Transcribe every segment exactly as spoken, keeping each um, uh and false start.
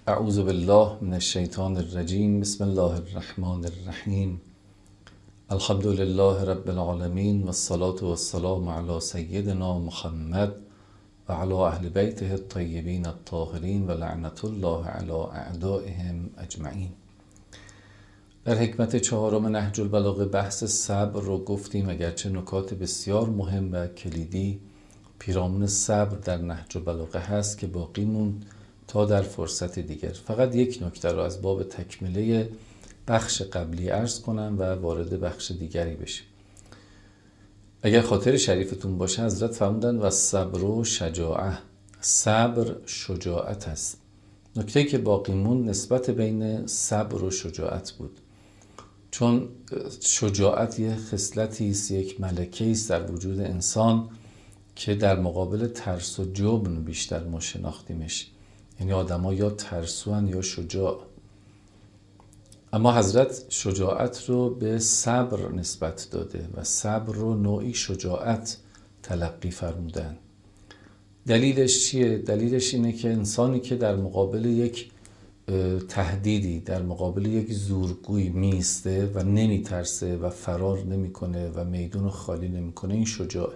اعوذ بالله من الشیطان الرجیم. بسم الله الرحمن الرحیم. الحمد لله رب العالمین و الصلاة و السلام علی سیدنا محمد و علی اهل بیته الطیبین الطاهرین و لعنت الله علی اعدائهم اجمعین. در حکمت چهارم نهج البلاغه بحث صبر رو گفتیم، اگرچه نکات بسیار مهم و کلیدی پیرامون صبر در نهج البلاغه هست که باقی موند تا در فرصت دیگر. فقط یک نکته رو از باب تکمله بخش قبلی عرض کنم و وارد بخش دیگری بشیم. اگر خاطر شریفتون باشه حضرت فرمودن و صبر و شجاعه، صبر شجاعت است. نکته که باقی موند نسبت بین صبر و شجاعت بود، چون شجاعت یه خصلتی است، یک ملکه است در وجود انسان که در مقابل ترس و جبن بیشتر ما شناختیمش. یعنی آدم ها یا ترسوان یا شجاع. اما حضرت شجاعت رو به صبر نسبت داده و صبر رو نوعی شجاعت تلقی فرمودن. دلیلش چیه؟ دلیلش اینه که انسانی که در مقابل یک تهدیدی، در مقابل یک زورگوی میسته و نمیترسه و فرار نمیکنه و میدون رو خالی نمیکنه، این شجاعه.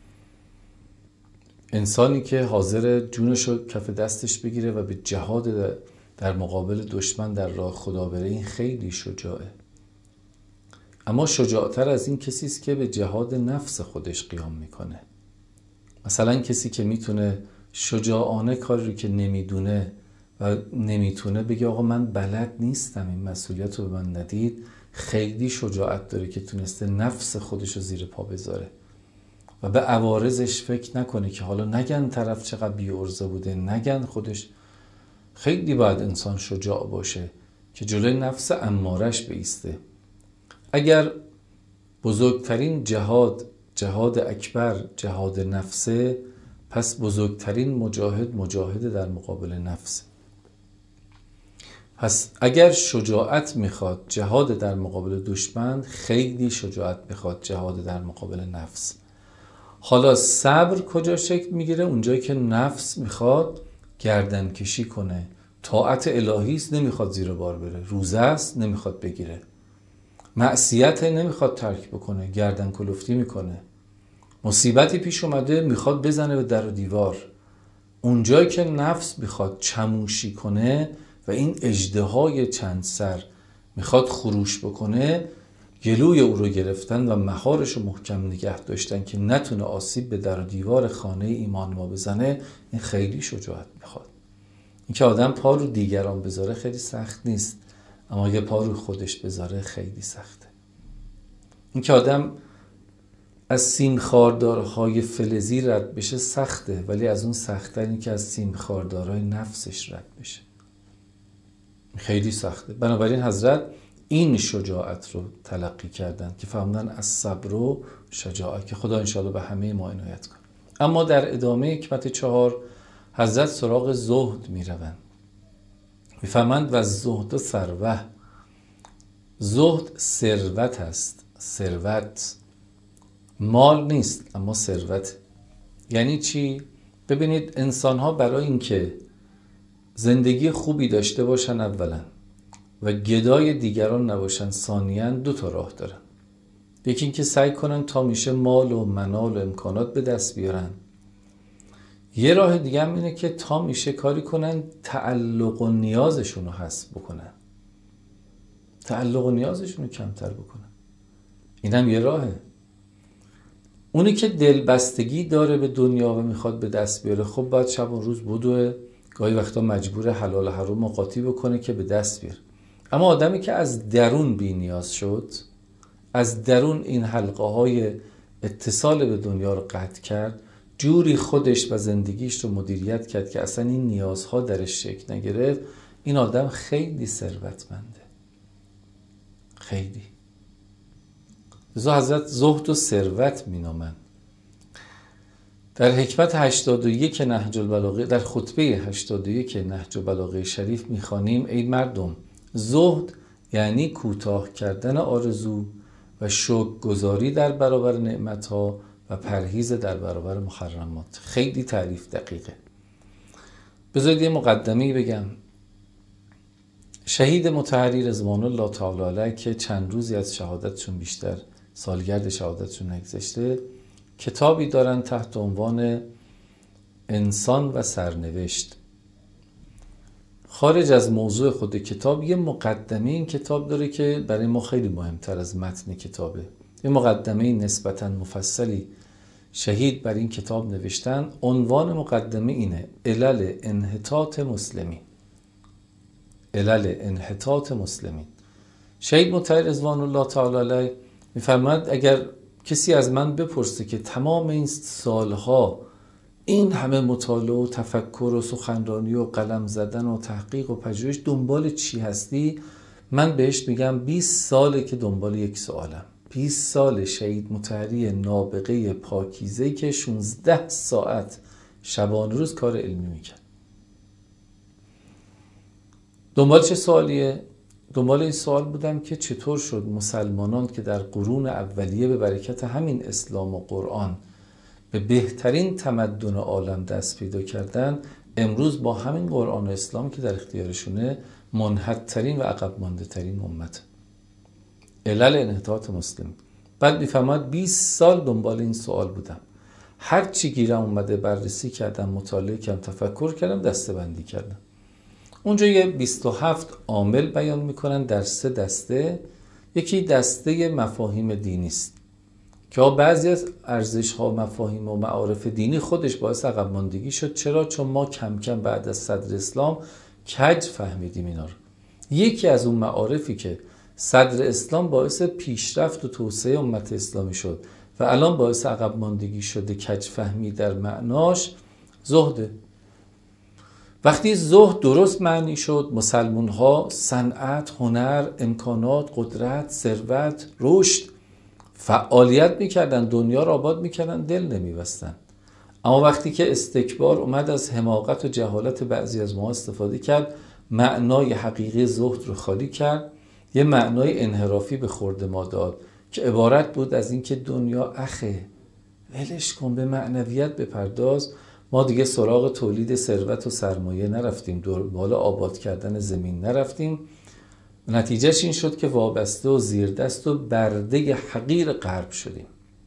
انسانی که حاضر جونش رو کف دستش بگیره و به جهاد در مقابل دشمن در راه خدا بره، این خیلی شجاعه. اما شجاعتر از این کسی است که به جهاد نفس خودش قیام میکنه. مثلا کسی که میتونه شجاعانه کاری رو که نمیدونه و نمیتونه بگه آقا من بلد نیستم، این مسئولیت رو به من ندید، خیلی شجاعت داره که تونسته نفس خودش رو زیر پا بذاره و به عوارضش فکر نکنه که حالا نگن طرف چقدر بی‌عرضه بوده، نگن خودش. خیلی باید انسان شجاع باشه که جلوی نفس امارش بایسته. اگر بزرگترین جهاد جهاد اکبر جهاد نفسه، پس بزرگترین مجاهد مجاهد در مقابل نفس. پس اگر شجاعت میخواد جهاد در مقابل دشمن، خیلی شجاعت میخواد جهاد در مقابل نفس. حالا صبر کجا شکل میگیره؟ اونجایی که نفس میخواد گردن کشی کنه. طاعت الهی است، نمیخواد زیر بار بره. روزه است، نمیخواد بگیره. معصیت نمیخواد ترک بکنه، گردن کلفتی میکنه. مصیبتی پیش اومده میخواد بزنه به در و دیوار. اونجایی که نفس میخواد چموشی کنه و این اژدهای چند سر میخواد خروش بکنه، گلوی او رو گرفتن و مهارش رو محکم نگه داشتن که نتونه آسیب به در و دیوار خانه ایمان ما بزنه، این خیلی شجاعت میخواد. این که آدم پا رو دیگران بذاره خیلی سخت نیست، اما اگه پا رو خودش بذاره خیلی سخته. این که آدم از سیم خاردارهای فلزی رد بشه سخته، ولی از اون سخت‌تر این که از سیم خاردارهای نفسش رد بشه، خیلی سخته. بنابراین حضرت این شجاعت رو تلقی کردن که فهمدن از صبر و شجاعت، که خدا انشاءالله به همه ما عنایت کنه. اما در ادامه حکمت چهار حضرت سراغ زهد می روند. می فهمند و زهد ثروه، زهد ثروت است. ثروت مال نیست اما ثروت. یعنی چی؟ ببینید انسان ها برای اینکه زندگی خوبی داشته باشن اولا و گدای دیگران نباشن ثانیاً، دو تا راه دارن. یکی این که سعی کنن تا میشه مال و منال و امکانات به دست بیارن. یه راه دیگه هم اینه که تا میشه کاری کنن تعلق و نیازشون رو حذف بکنن، تعلق و نیازشون رو کمتر بکنن. این هم یه راهه. اونی که دلبستگی داره به دنیا و میخواد به دست بیاره، خب باید شب و روز بدوه، گاهی وقتا مجبور حلال و حرام قاطی بکنه که به دست بیاره. اما آدمی که از درون بی نیاز شد، از درون این حلقه های اتصال به دنیا رو قطع کرد، جوری خودش و زندگیش رو مدیریت کرد که اصلا این نیازها درش شکل نگرفت، این آدم خیلی ثروتمنده. خیلی. لذا حضرت زهد و ثروت می نامند. در حکمت هشتاد و یک نهج البلاغه، در خطبه هشتاد و یک نهج البلاغه شریف می خوانیم: ای مردم، زهد یعنی کوتاه کردن آرزو و شکرگزاری در برابر نعمتها و پرهیز در برابر محرمات. خیلی تعریف دقیقه. بذارید یه مقدمه‌ای بگم. شهید مطهری رضوان الله تعالی علیه که چند روزی از شهادتشون بیشتر سالگرد شهادتشون نگذشته، کتابی دارن تحت عنوان انسان و سرنوشت. خارج از موضوع خود کتاب یه مقدمه این کتاب داره که برای ما خیلی مهمتر از متن کتابه. یه مقدمه نسبتاً مفصلی شهید بر این کتاب نوشتن. عنوان مقدمه اینه: علل انحطاط مسلمین. علل انحطاط مسلمین. شهید مطهری رضوان الله تعالی علیه می‌فرماید اگر کسی از من بپرسه که تمام این سالها این همه مطالعه و تفکر و سخنرانی و قلم زدن و تحقیق و پژوهش دنبال چی هستی، من بهش میگم بیست ساله که دنبال یک سوالم. بیست سال شهید مطهری نابغه پاکیزه‌ای که شانزده ساعت شبانه روز کار علمی میکرد. دنبال چه سوالیه؟ دنبال این سوال بودم که چطور شد مسلمانان که در قرون اولیه به برکت همین اسلام و قرآن به بهترین تمدن عالم دست پیدا کردن، امروز با همین قرآن و اسلام که در اختیارشونه منحط‌ترین و عقب مانده ترین امت. علل انحطاط مسلم. بعد میفهمد بیست سال دنبال این سوال بودم، هر چی گیرم اومده بررسی کردم، مطالعه کردم، تفکر کردم، دسته بندی کردم. اونجا یه بیست و هفت عامل بیان میکنن در سه دسته. یکی دسته مفاهیم دینی است که بعضی از ارزش ها، مفاهیم و معارف دینی خودش باعث عقب ماندگی شد. چرا؟ چون ما کم کم بعد از صدر اسلام کج فهمیدیم اینا رو. یکی از اون معارفی که صدر اسلام باعث پیشرفت و توسعه امت اسلامی شد و الان باعث عقب ماندگی شده، کج فهمی در معناش، زهده. وقتی زهد درست معنی شد، مسلمان ها صنعت، هنر، امکانات، قدرت، ثروت، رشد، فعالیت میکردن، دنیا را آباد میکردن، دل نمیبستن. اما وقتی که استکبار اومد از حماقت و جهالت بعضی از ما استفاده کرد، معنای حقیقی زهد رو خالی کرد، یه معنای انحرافی به خورد ما داد که عبارت بود از این که دنیا اخه، ولش کن، به معنویت بپرداز. ما دیگه سراغ تولید ثروت و سرمایه نرفتیم، دنبال آباد کردن زمین نرفتیم. نتیجهش این شد که وابسته و زیردست و برده حقیر غرب شدیم.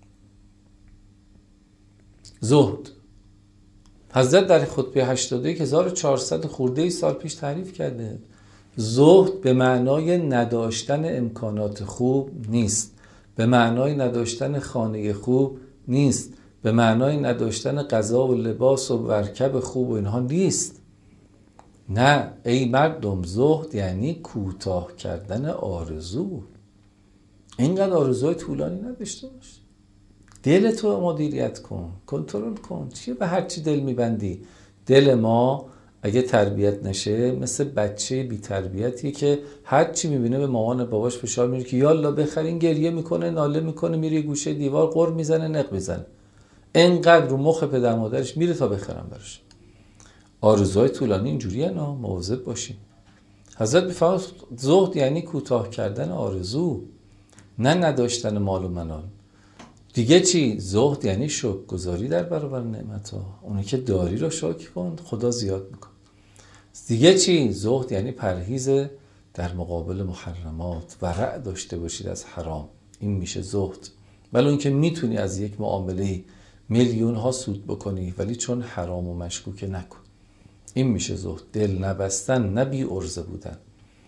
زهد. حضرت در خطبه هشتاد و یک هزار و چهارصد خورده سال پیش تعریف کرده. زهد به معنای نداشتن امکانات خوب نیست، به معنای نداشتن خانه خوب نیست، به معنای نداشتن غذا و لباس و مرکب خوب و اینها نیست. نه ای مردم، زهد یعنی کوتاه کردن آرزو. اینقدر آرزوی طولانی نداشته باش. دلتو مدیریت کن، کنترل کن. چیه به هر چی دل میبندی؟ دل ما اگه تربیت نشه مثل بچه بی تربیتیه که هر چی میبینه به مامان باباش فشار میاره که یالا بخرین، گریه میکنه، ناله میکنه، میره گوشه دیوار قر میزنه، نق میزنه. اینقدر رو مخ پدر مادرش میره تا بخرن براش. آرزوهای طولانی اینجوریه، نه مواظب باشیم. حضرت میفرماید زهد یعنی کوتاه کردن آرزو، نه نداشتن مال و منال. دیگه چی؟ زهد یعنی شکرگزاری در برابر نعمت‌ها. اونی که داری رو شکر کن، خدا زیاد میکن. دیگه چی؟ زهد یعنی پرهیز در مقابل محرمات، ورع داشته باشید از حرام. این میشه زهد. ولی اون که میتونی از یک معامله میلیون ها سود بکنی ولی چون حرام و مشکوکه نکن. این میشه زهد. دل نبستن، نه بی عرضه بودن.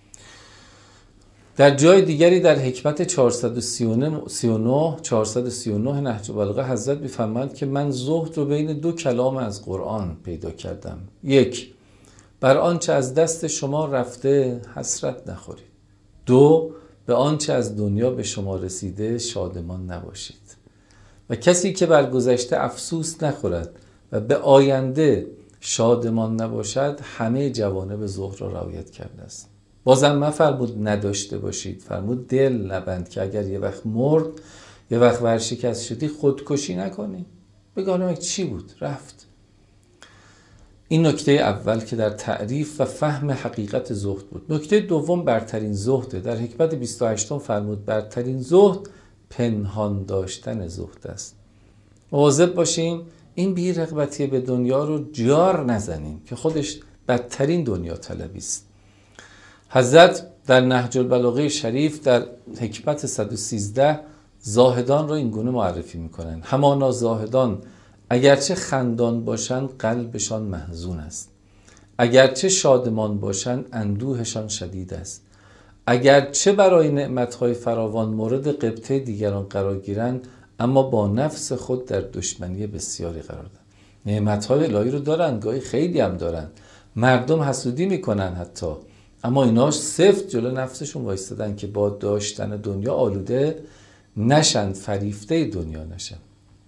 در جای دیگری در حکمت چهارصد و سی و نه چهارصد و سی و نه نهج البلاغه حضرت می‌فرمایند که من زهد رو بین دو کلام از قرآن پیدا کردم. یک، بر آنچه از دست شما رفته حسرت نخورید. دو، به آنچه از دنیا به شما رسیده شادمان نباشید. و کسی که بر گذشته افسوس نخورد و به آینده شادمان نباشد، همه جوانب زهد را رعایت کرده است. بازم نفرمود نداشته باشید، فرمود دل نبند که اگر یه وقت مرد، یه وقت ورشکست شدی، خودکشی نکنی. بگانم چی بود؟ رفت. این نکته اول که در تعریف و فهم حقیقت زهد بود. نکته دوم برترین زهده. در حکمت بیست و هشت فرمود برترین زهد پنهان داشتن زهد است. مواظب باشیم این بی رغبتی به دنیا رو جار نزنیم که خودش بدترین دنیا طلبی است. حضرت در نهج البلاغه شریف در حکمت صد و سیزده زاهدان را این گونه معرفی میکنن: همانا زاهدان اگرچه خندان باشند قلبشان محزون است، اگرچه شادمان باشند اندوهشان شدید است، اگرچه برای نعمتهای فراوان مورد غبطه دیگران قرار گیرند اما با نفس خود در دشمنی بسیاری قرار دارند. نعمتهای الهی رو دارن، گاهی خیلی هم دارن، مردم حسودی میکنن حتی، اما ایناش سفت جلو نفسشون وایستادن که با داشتن دنیا آلوده نشن، فریفته دنیا نشن.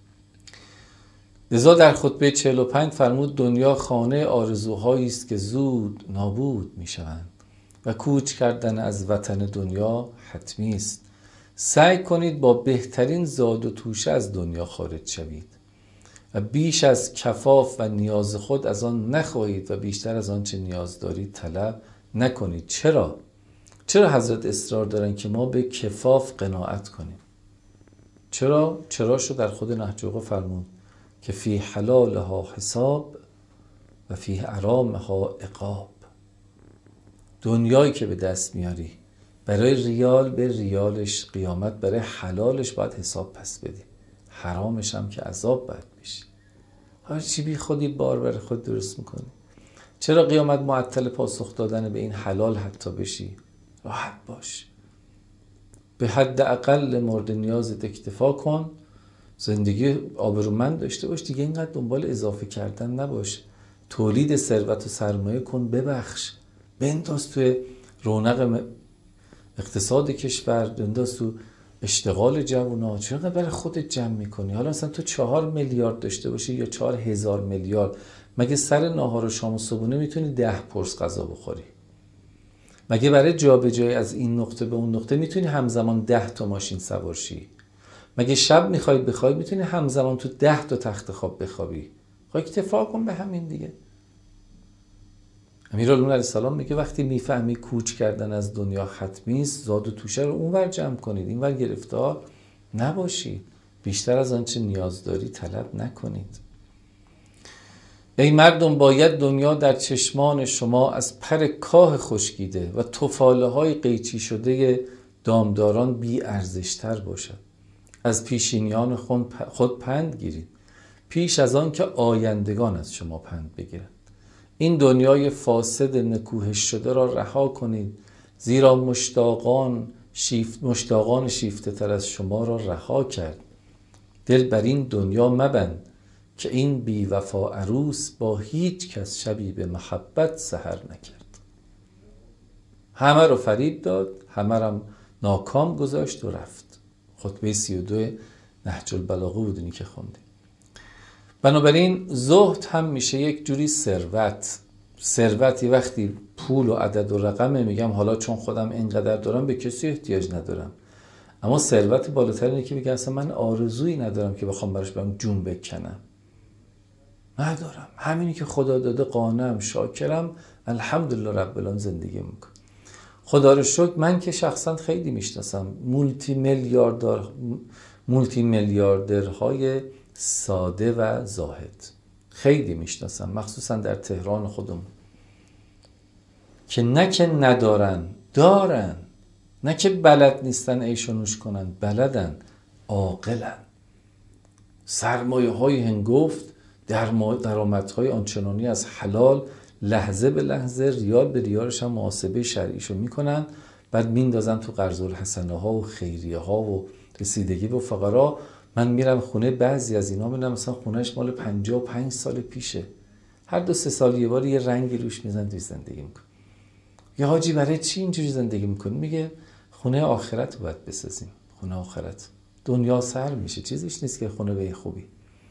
لذا در خطبه چهل و پنج فرمود: دنیا خانه آرزوهایی است که زود نابود میشوند و کوچ کردن از وطن دنیا حتمی است. سعی کنید با بهترین زاد و توشه از دنیا خارج شوید و بیش از کفاف و نیاز خود از آن نخواهید و بیشتر از آن چه نیاز دارید طلب نکنید. چرا؟ چرا حضرت اصرار دارن که ما به کفاف قناعت کنیم؟ چرا؟ چراشو در خود نهج البلاغه فرمود که فی حلالها حساب و فی حرامها عقاب. دنیایی که به دست میاری برای ریال به ریالش قیامت، برای حلالش باید حساب پس بدی، حرامش هم که عذاب باید بشی. هر چی بی خودی بار بر خود درست میکنی. چرا قیامت معطل پاسخ دادن به این حلال حتی بشی؟ راحت باش، به حد اقل مورد نیازت اکتفا کن، زندگی آبرومند داشته باش دیگه، اینقدر دنبال اضافه کردن نباش. تولید ثروت و سرمایه کن، ببخش، بنداز توی رونق اقتصاد کشور، بنداز تو اشتغال جوونا. چرا برای خودت جمع میکنی؟ حالا مثلا تو چهار میلیارد داشته باشی یا چهار هزار میلیارد، مگه سر ناهار و شام و صبحونه میتونی ده پرس غذا بخوری؟ مگه برای جابجایی از این نقطه به اون نقطه میتونی همزمان ده تا ماشین سوار شی؟ مگه شب میخوای بخوای میتونی همزمان تو ده تا تخت خواب بخوابی؟ خب اکتفا کن به همین دیگه. امیرالمومنین علیه السلام میگه وقتی میفهمی کوچ کردن از دنیا حتمی است، زاد و توشه رو اونور جمع کنید، اینور گرفتار نباشید، بیشتر از آنچه نیاز داری طلب نکنید. ای مردم، باید دنیا در چشمان شما از پر کاه خشکیده و تفاله های قیچی شده دامداران بی ارزشتر باشد. از پیشینیان خود پند گیرید پیش از آن که آیندگان از شما پند بگیرند. این دنیای فاسد نکوهش شده را رها کنید، زیرا مشتاقان شیفت مشتاقان شیفته تر از شما را رها کرد. دل بر این دنیا مبند که این بی وفا عروس با هیچ کس شبی به محبت سحر نکرد. همه رو فریب داد، همه رو ناکام گذاشت و رفت. خطبه سی و دو نهج البلاغه بودونی که خوندیم. بنابراین زهد هم میشه یک جوری ثروت. ثروت یه وقتی پول و عدد و رقمه، میگم حالا چون خودم اینقدر دارم به کسی احتیاج ندارم، اما ثروت بالاتر اینه که میگم اصلا من آرزویی ندارم که بخوام براش برم جون بکنم، ندارم، همینی که خدا داده قانعم، شاکرم، الحمدلله رب العالمین زندگی میکنم. خدا رو شکر من که شخصا خیلی میشناسم مولتی میلیاردر مولتی میلیاردرهای ساده و زاهد، خیلی میشناسم، مخصوصا در تهران خودم، که نه که ندارن، دارن، نه که بلد نیستن عیش و نوش کنن، بلدن، عاقلن، سرمایه های هنگفت، درآمدهای آنچنانی از حلال، لحظه به لحظه، ریال به ریالش هم محاسبه شرعیشو میکنن، بعد میندازن تو قرض الحسنه ها و خیریه ها و رسیدگی به فقرا. من میرم خونه بعضی از اینا، میرم مثلا خونهش مال پنجاه و پنج سال پیشه، هر دو سه سال یه بار یه رنگی روش میزن توی زندگی میکن. یه حاجی برای چی اینجوری زندگی میکنی؟ میگه خونه آخرت باید بسازیم، خونه آخرت، دنیا سر میشه، چیزیش نیست که خونه به خوبی.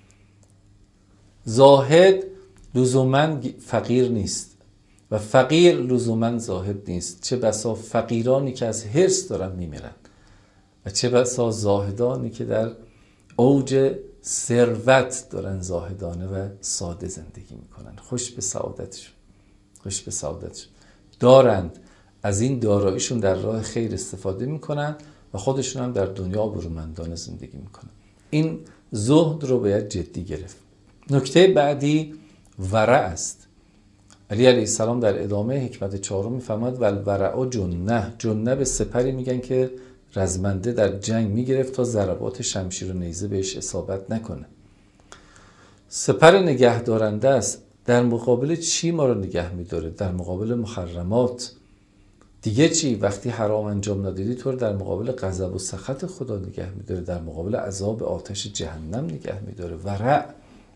زاهد لزوماً فقیر نیست و فقیر لزوماً زاهد نیست. چه بسا فقیرانی که از حرص دارن میمیرن و چه بسا زاهدانی که در اوج ثروت دارن زاهدانه و ساده زندگی میکنن. خوش به سعادتشون، خوش به سعادتشون، دارند از این داراییشون در راه خیر استفاده میکنن و خودشون هم در دنیا آبرومندانه زندگی میکنن. این زهد رو باید جدی گرفت. نکته بعدی ورع است. علی علیه السلام در ادامه حکمت چهارم میفرماد والورع جنه. جنه به سپری میگن که رزمنده در جنگ میگرفت تا ضربات شمشیر و نیزه بهش اصابت نکنه. سپر نگه دارنده است. در مقابل چی ما رو نگه میداره؟ در مقابل محرمات. دیگه چی؟ وقتی حرام انجام ندادی تو رو در مقابل غضب و سخط خدا نگه میداره، در مقابل عذاب آتش جهنم نگه میداره. ورع.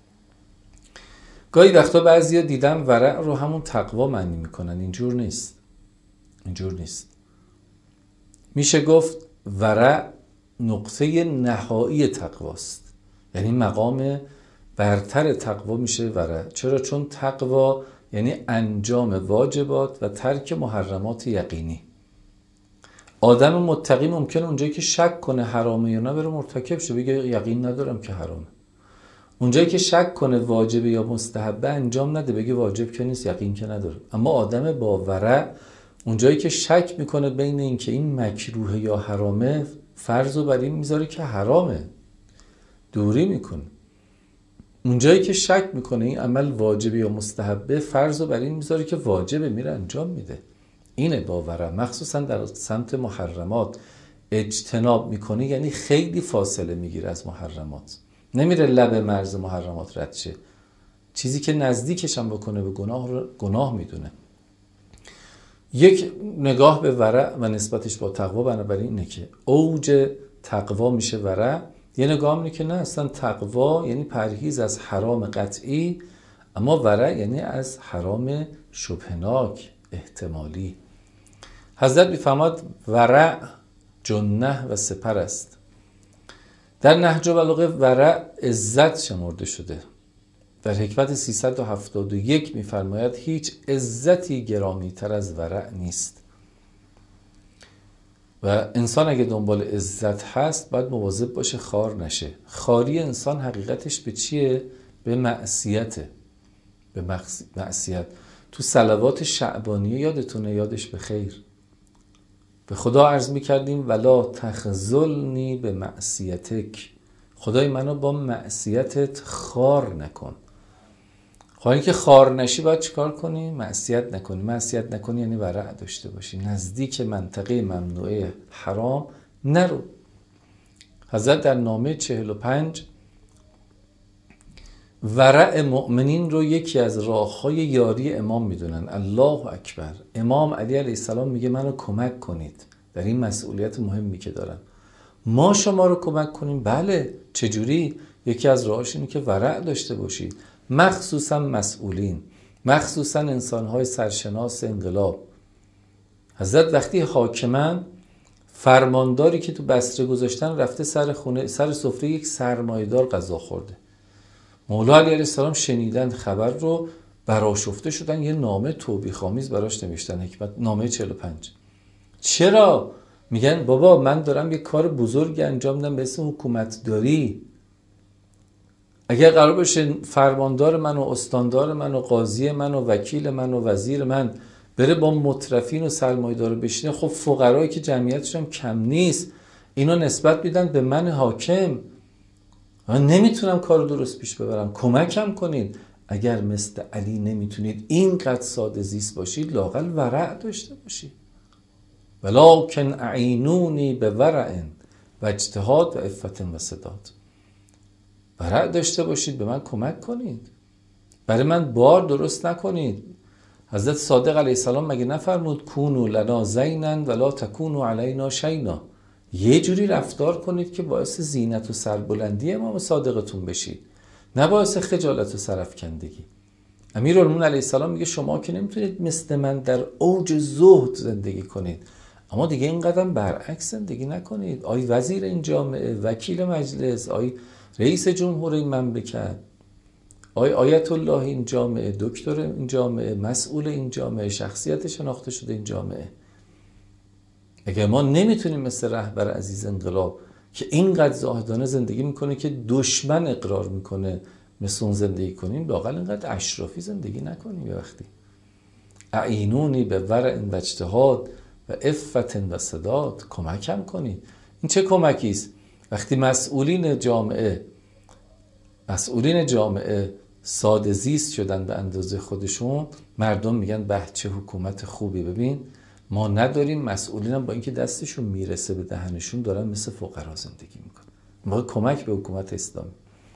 گاهی وقتا بعضیا دیدم ورع رو همون تقوا معنی میکنن. اینجور نیست. اینجور نیست. میشه گفت ورع نقطه نهایی تقواست. یعنی مقام برتر تقوا میشه ورع. چرا؟ چون تقوا یعنی انجام واجبات و ترک محرمات یقینی. آدم متقی ممکنه اونجایی که شک کنه حرامه یا نه بره مرتکب شه، بگه یقین ندارم که حرامه. اونجایی که شک کنه واجبه یا مستحبه انجام نده، بگه واجب که نیست، یقین که نداره. اما آدم با ورع اونجایی که شک میکنه بین این که این مکروه یا حرامه، فرضو بر این میذاره که حرامه، دوری میکنه. اونجایی که شک میکنه این عمل واجبه یا مستحبه، فرضو بر این میذاره که واجبه، میره انجام میده. اینه با ورع. مخصوصا در سمت محرمات اجتناب میکنه، یعنی خیلی فاصله میگیره از محرمات، نمیره لب مرز محرمات رد شه. چیزی که نزدیکش هم بکنه به گناه رو گناه میدونه. یک نگاه به ورع و نسبتش با تقوا بنابراین اینه که اوج تقوا میشه ورع. یه نگاه اینه که نه، اصلا تقوا یعنی پرهیز از حرام قطعی، اما ورع یعنی از حرام شبهناک احتمالی. حضرت میفرماد ورع جنه و سپر است. در نهج البلاغه ورع عزت شمرده شده. در حکمت سیصد و هفتاد و یک میفرماید هیچ عزتی گرامی تر از ورع نیست. و انسان اگه دنبال عزت هست باید مواظب باشه خار نشه. خاری انسان حقیقتش به چیه؟ به معصیته. به معصیت. تو صلوات شعبانیه یادتونه، یادش به خیر، به خدا عرض میکردیم ولا تخذلنی به معصیتک. خدای منو با معصیتت خار نکن. خواهی که خار نشی باید چیکار کنی؟ معصیت نکنی. معصیت نکنی یعنی ورع داشته باشی، نزدیک منطقه ممنوعه حرام نرو. حضرت در نامه چهل و پنج ورع مؤمنین رو یکی از راههای یاری امام میدونن. الله اکبر. امام علی علیه السلام میگه منو کمک کنید در این مسئولیت مهمی که دارم. ما شما رو کمک کنیم؟ بله. چجوری؟ یکی از راهاش اینه که ورع داشته باشید، مخصوصا مسئولین، مخصوصا انسانهای سرشناس انقلاب. حضرت وقتی حاکمن، فرمانداری که تو بصره گذاشتن رفته سر خونه، سر سفره یک سرمایه‌دار غذا خورده. مولا علی علیه السلام شنیدن خبر رو، برآشفته شدن، یه نامه توبیخ‌آمیز براش نوشتن. حکمت نامه چهل و پنج. چرا؟ میگن بابا من دارم یه کار بزرگ انجام میدم به اسم حکومتداری. اگر قرار باشه فرماندار من و استاندار من و قاضی من و وکیل من و وزیر من بره با مترفین و سرمایه‌دار بشینه، خب فقرایی که جمعیتش هم کم نیست اینا نسبت میدن به من حاکم. من نمیتونم کار درست پیش ببرم، کمکم کنید. اگر مثل علی نمیتونید اینقدر ساده زیست باشید، لااقل ورع داشته باشید. ولکن اعینونی به ورع و اجتهاد و عفت و سداد. ورع داشته باشید، به من کمک کنید، برای من بار درست نکنید. حضرت صادق علیه السلام مگه نفرمود کونوا لنا زینا ولا تکونوا علینا شینا؟ یه جوری رفتار کنید که باعث زینت و سربلندی امام صادقتون بشید، نه باعث خجالت و سرافکندگی. امیرالمومنین علیه السلام میگه شما که نمیتونید مثل من در اوج زهد زندگی کنید، اما دیگه اینقدر برعکس زندگی نکنید. آی وزیر این جامعه، وکیل مجلس، آی رئیس جمهور این مملکت، آی آیت الله این جامعه، دکتر این جامعه، مسئول این جامعه، شخصیت شناخته شده این جامعه. اگر ما نمیتونیم مثل رهبر عزیز انقلاب که اینقدر زاهدانه زندگی میکنه که دشمن اقرار میکنه مثل اون زندگی کنیم، لااقل اینقدر اشرافی زندگی نکنیم. یه وقتی اعینونی به ورع و اجتهاد و عفت و سداد، کمکم کنید. این چه کمکی است؟ وقتی مسئولین جامعه مسئولین جامعه ساده زیست شدن به اندازه خودشون، مردم میگن به چه حکومت خوبی. ببین ما نداریم، مسئولین هم با اینکه دستشون میرسه به دهنشون دارن مثل فقرا زندگی میکنن. ما کمک به حکومت اسلامی.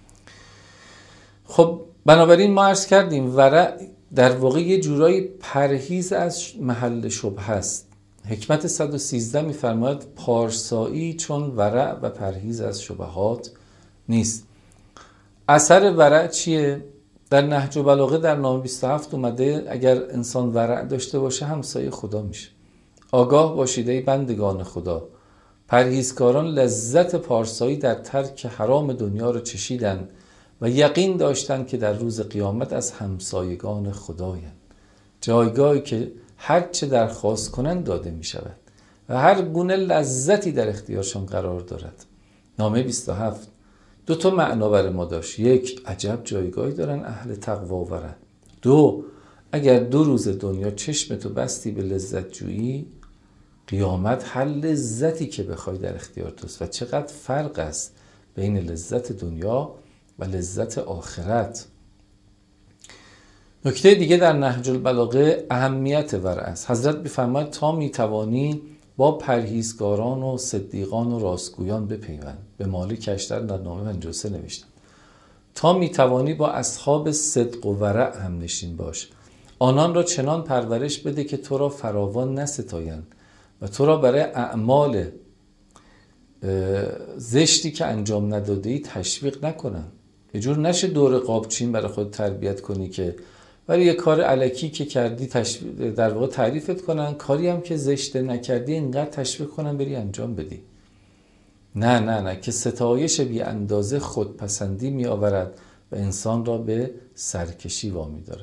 خب بنابراین ما عرض کردیم ورع در واقع یه جورایی پرهیز از محل شبهه است. حکمت صد و سیزده میفرماید پارسایی چون ورع و پرهیز از شبهات نیست. اثر ورع چیه؟ در نهج البلاغه در نامه بیست و هفت اومده اگر انسان ورع داشته باشه همسایه خدا میشه. آگاه باشید ای بندگان خدا، پرهیزکاران لذت پارسایی در ترک حرام دنیا رو چشیدن و یقین داشتن که در روز قیامت از همسایگان خدایند، جایگاهی که هر چه درخواست کنند داده می شود و هر گونه لذتی در اختیارشان قرار دارد. نامه بیست و هفت دو تا معنا برای ما داشت. یک، عجب جایگاهی دارن اهل تقوا و ورع. دو، اگر دو روز دنیا چشمتو بستی به لذت جویی، قیامت هر لذتی که بخوای در اختیار توست. و چقدر فرق است بین لذت دنیا و لذت آخرت. نکته دیگه در نهج البلاغه اهمیت ورع است. حضرت می‌فرماید تا میتوانی با پرهیزگاران و صدیقان و راستگویان بپیوند. به مالک اشتر در نامه پنجاه و سه نوشتم تا میتوانی با اصحاب صدق و ورع هم نشین باش. آنان را چنان پرورش بده که تو را فراوان نستایند و تو را برای اعمال زشتی که انجام نداده‌ای تشویق نکنن. یه جور نشه دور قابچین برای خود تربیت کنی که برای یه کار الکی که کردی تشویق در واقع تعریفت کنن، کاری هم که زشته نکردی اینقدر تشویق کنن بری انجام بدی. نه نه نه که ستایش بی اندازه خودپسندی می آورد و انسان را به سرکشی وامی داره.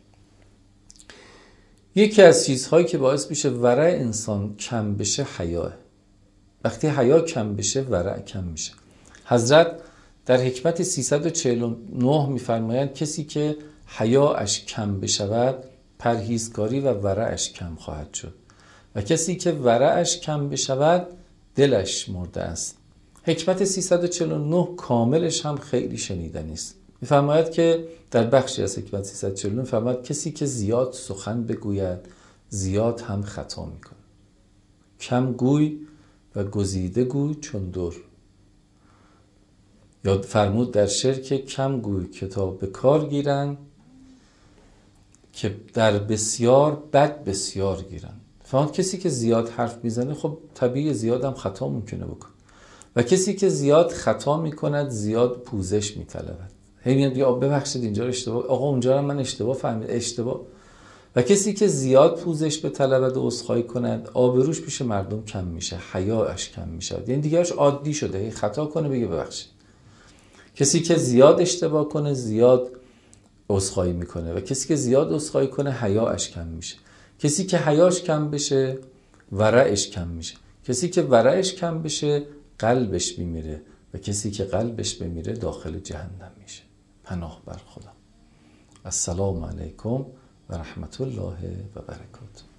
یکی از چیزهایی که باعث میشه ورع انسان کم بشه حیاه. وقتی حیا کم بشه ورع کم میشه. حضرت در حکمت سیصد و چهل و نه میفرمایند کسی که حیاش کم بشود پرهیزکاری و ورعش کم خواهد شد و کسی که ورعش کم بشود دلش مرده است. حکمت سیصد و چهل و نه کاملش هم خیلی شنیدنی است. میفرماید که در بخشی از حکمت سیصد و چهل و نه میفرماید کسی که زیاد سخن بگوید زیاد هم خطا میکنه. کم گوی و گزیده گوی چون در. یاد فرمود در شعر که کم گوی کتاب به کار گیرن که در بسیار بد بسیار گیرن. فهمت کسی که زیاد حرف میزنه خب طبیعی زیاد هم خطا ممکنه بکن و کسی که زیاد خطا میکند زیاد پوزش میطلبد. هی میاد یا ببخشید اینجا اشتباه، آقا اونجا رو من اشتباه فهمید، اشتباه. و کسی که زیاد پوزش به طلبد و عذرخواهی کند آبروش پیش مردم کم میشه، حیاش کم میشه. یعنی دیگرش عادی شده هی خطا کنه بگه ببخشید. کسی که زیاد اشتباه کنه زیاد عذرخواهی میکنه و کسی که زیاد عذرخواهی کنه حیاش کم میشه. کسی که حیاش کم بشه ورعش کم میشه. کسی که ورعش کم بشه قلبش میمیره و کسی که قلبش بمیره داخل جهنم میشه. پناه بر خدا. السلام علیکم و رحمت الله و برکاته.